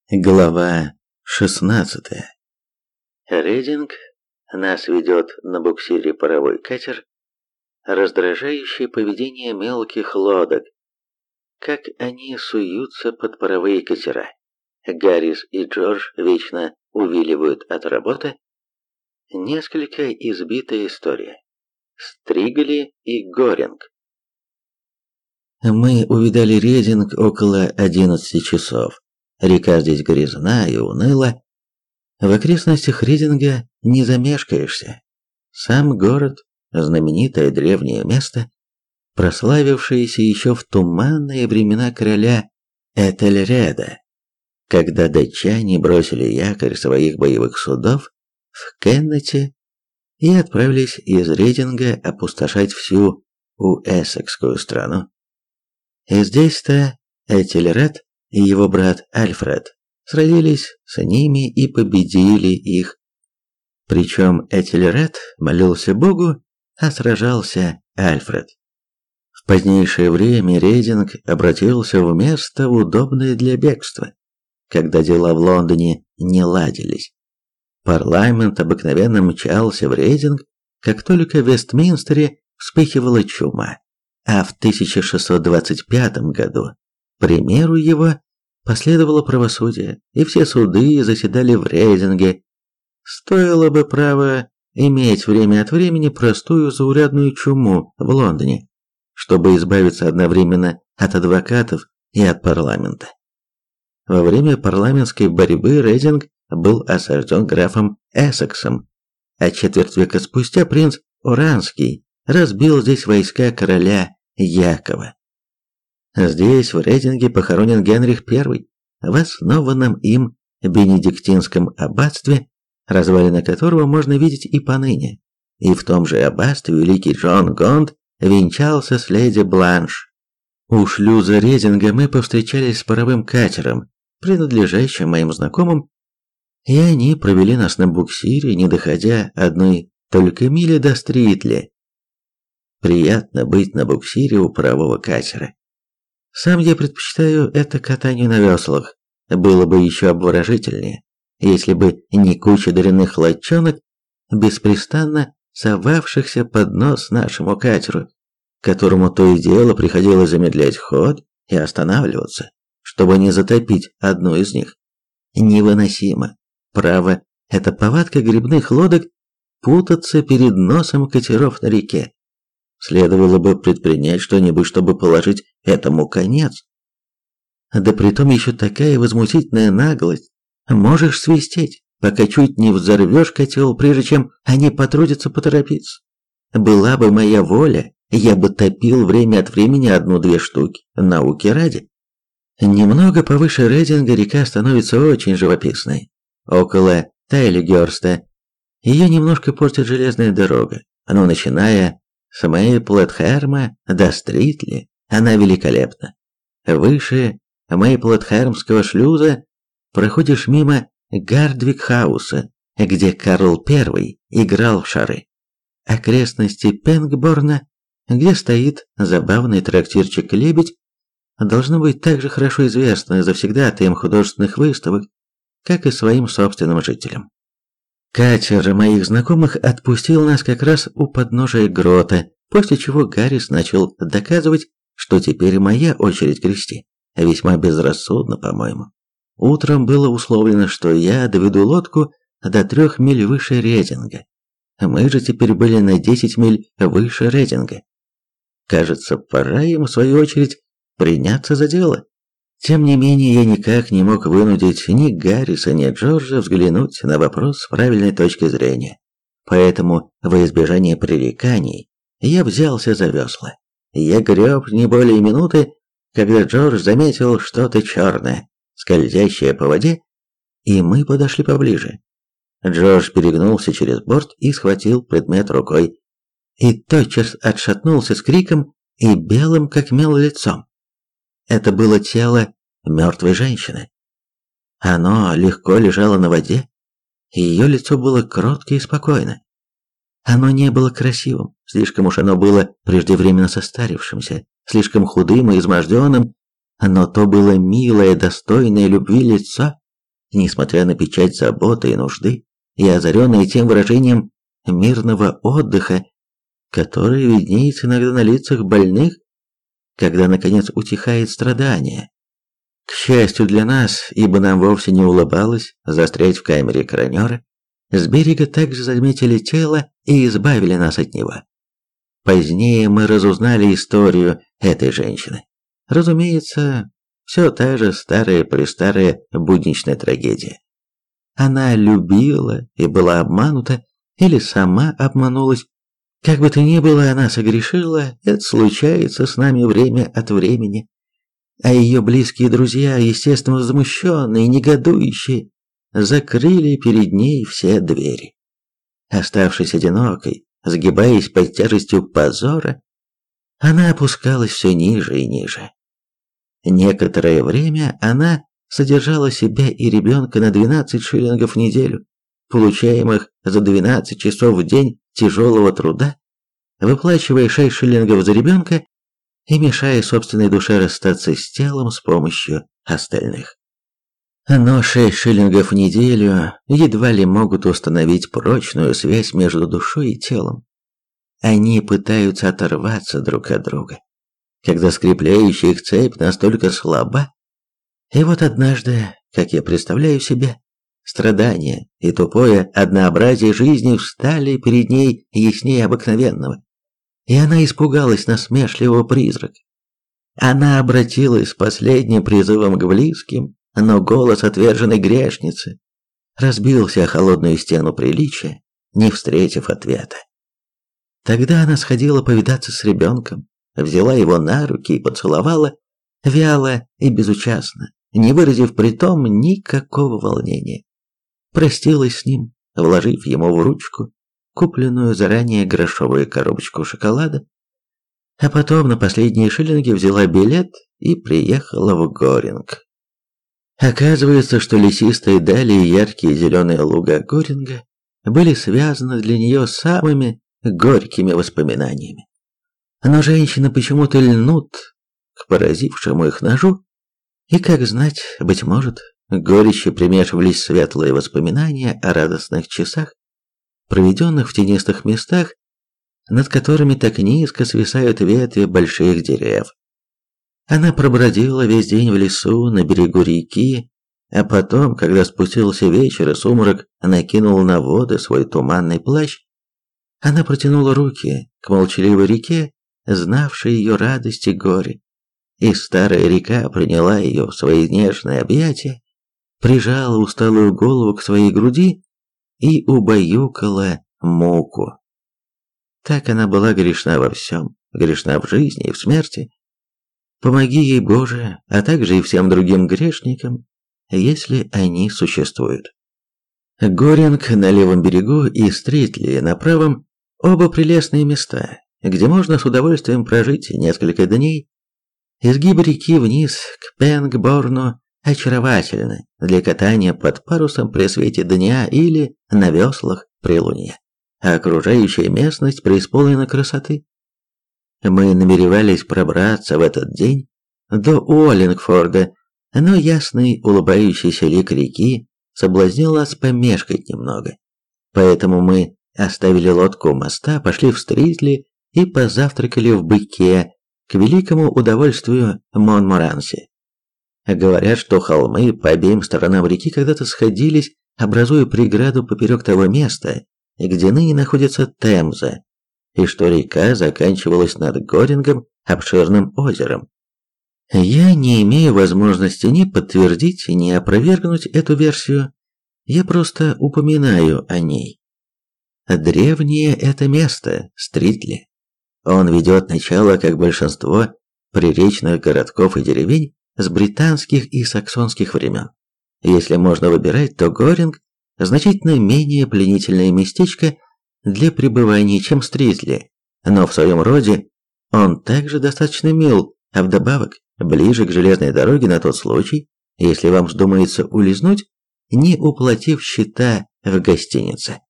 Глава 16. Рейдинг. Нас ведет на буксире паровой катер. Раздражающее поведение мелких лодок. Как они суются под паровые катера. Гаррис и Джордж вечно увиливают от работы. Несколько избитая история. Стригли и Горинг. Мы увидали Рейдинг около 11 часов. Река здесь грязна и уныла. В окрестностях Рейдинга не замешкаешься. Сам город, знаменитое древнее место, прославившееся еще в туманные времена короля Этельреда, когда датчане бросили якорь своих боевых судов в Кеннете и отправились из Рейдинга опустошать всю уэссекскую страну. И здесь-то Этельред и его брат Альфред сразились с ними и победили их. Причем Этельред молился Богу, а сражался Альфред. В позднейшее время Рейдинг обратился в место, удобное для бегства, когда дела в Лондоне не ладились. Парламент обыкновенно мчался в Рейдинг, как только в Вестминстере вспыхивала чума, а в 1625 году, к примеру его, последовало правосудие, и все суды заседали в Рейдинге. Стоило бы, право, иметь время от времени простую заурядную чуму в Лондоне, чтобы избавиться одновременно от адвокатов и от парламента. Во время парламентской борьбы Рейдинг был осажден графом Эссексом, а четверть века спустя принц Оранский разбил здесь войска короля Якова. Здесь, в Рейдинге, похоронен Генрих I, в основанном им бенедиктинском аббатстве, развалины которого можно видеть и поныне. И в том же аббатстве великий Джон Гонд венчался с леди Бланш. У шлюза Рейдинга мы повстречались с паровым катером, принадлежащим моим знакомым, и они провели нас на буксире, не доходя одной только мили до Стритли. Приятно быть на буксире у парового катера. Сам я предпочитаю это катанию на веслах. Было бы еще обворожительнее, если бы не куча дрянных лодчонок, беспрестанно совавшихся под нос нашему катеру, которому то и дело приходилось замедлять ход и останавливаться, чтобы не затопить одну из них. Невыносимо. Право, это повадка грибных лодок путаться перед носом катеров на реке. Следовало бы предпринять что-нибудь, чтобы положить этому конец. Да притом еще такая возмутительная наглость. Можешь свистеть, пока чуть не взорвешь котел, прежде чем они потрудятся поторопиться. Была бы моя воля, я бы топил время от времени одну-две штуки, науки ради. Немного повыше Рейдинга река становится очень живописной. Около Тайлигерста ее немножко портит железная дорога, но начиная с Мейплетхерма до Стритли она великолепна. Выше Мейплетхермского шлюза проходишь мимо Гардвик-хауса, где Карл I играл в шары. Окрестности Пенгборна, где стоит забавный трактирчик «Лебедь», должно быть так же хорошо известны завсегдатаям художественных выставок, как и своим собственным жителям. Катер моих знакомых отпустил нас как раз у подножия грота, после чего Гаррис начал доказывать, что теперь моя очередь грести. Весьма безрассудно, по-моему. Утром было условлено, что я доведу лодку до 3 миль выше Рейдинга. Мы же теперь были на 10 миль выше Рейдинга. Кажется, пора им, в свою очередь, приняться за дело. Тем не менее, я никак не мог вынудить ни Гарриса, ни Джорджа взглянуть на вопрос с правильной точки зрения. Поэтому, во избежание пререканий, я взялся за весла. Я греб не более минуты, когда Джордж заметил что-то черное, скользящее по воде, и мы подошли поближе. Джордж перегнулся через борт и схватил предмет рукой, и тотчас отшатнулся с криком и белым как мел лицом. Это было тело мертвой женщины. Оно легко лежало на воде, и ее лицо было кротко и спокойно. Оно не было красивым, слишком уж оно было преждевременно состарившимся, слишком худым и изможденным, но то было милое, достойное любви лицо, несмотря на печать заботы и нужды, и озаренные тем выражением мирного отдыха, которое виднеется иногда на лицах больных, когда, наконец, утихает страдание. К счастью для нас, ибо нам вовсе не улыбалось застрять в камере коронера, с берега также заметили тело и избавили нас от него. Позднее мы разузнали историю этой женщины. Разумеется, все та же старая-престарая будничная трагедия. Она любила и была обманута, или сама обманулась. Как бы то ни было, она согрешила, это случается с нами время от времени. А ее близкие друзья, естественно возмущенные, негодующие, закрыли перед ней все двери. Оставшись одинокой, сгибаясь под тяжестью позора, она опускалась все ниже и ниже. Некоторое время она содержала себя и ребенка на 12 шиллингов в неделю, получаемых за 12 часов в день тяжелого труда, выплачивая 6 шиллингов за ребенка и мешая собственной душе расстаться с телом с помощью остальных. Но 6 шиллингов в неделю едва ли могут установить прочную связь между душой и телом. Они пытаются оторваться друг от друга, когда скрепляющая их цепь настолько слаба. И вот однажды, как я представляю себе, страдания и тупое однообразие жизни встали перед ней яснее обыкновенного, и она испугалась насмешливого призрака. Она обратилась с последним призывом к близким, но голос отверженной грешницы разбился о холодную стену приличия, не встретив ответа. Тогда она сходила повидаться с ребенком, взяла его на руки и поцеловала, вяло и безучастно, не выразив притом никакого волнения. Простилась с ним, вложив ему в ручку купленную заранее грошовую коробочку шоколада, а потом на последние шиллинги взяла билет и приехала в Горинг. Оказывается, что лесистые дали и яркие зеленые луга Горинга были связаны для нее самыми горькими воспоминаниями. Но женщины почему-то льнут к поразившему их ножу, и, как знать, быть может, к горечи примешивались светлые воспоминания о радостных часах, проведенных в тенистых местах, над которыми так низко свисают ветви больших деревьев. Она пробродила весь день в лесу на берегу реки, а потом, когда спустился вечер и сумрак накинул на воды свой туманный плащ, она протянула руки к молчаливой реке, знавшей ее радость и горе, и старая река приняла ее в свои нежные объятия, прижала усталую голову к своей груди и убаюкала муку. Так она была грешна во всем, грешна в жизни и в смерти. Помоги ей, Боже, а также и всем другим грешникам, если они существуют. Горинг на левом берегу и Стритли на правом – оба прелестные места, где можно с удовольствием прожить несколько дней. Изгиб реки вниз к Пенгборну очаровательны для катания под парусом при свете дня или на веслах при луне, а окружающая местность преисполнена красоты. Мы намеревались пробраться в этот день до Уоллингфорда, но ясный улыбающийся лик реки соблазнил нас помешкать немного. Поэтому мы оставили лодку у моста, пошли в Стритли и позавтракали в Быке к великому удовольствию Монморанси. Говорят, что холмы по обеим сторонам реки когда-то сходились, образуя преграду поперек того места, где ныне находится Темза, и что река заканчивалась над Горингом обширным озером. Я не имею возможности ни подтвердить, ни опровергнуть эту версию, я просто упоминаю о ней. Древнее это место, Стритли. Он ведет начало, как большинство приречных городков и деревень, с британских и саксонских времен. Если можно выбирать, то Горинг значительно менее пленительное местечко для пребывания, чем Стритли, но в своем роде он также достаточно мил, а вдобавок ближе к железной дороге на тот случай, если вам вздумается улизнуть, не уплатив счета в гостинице.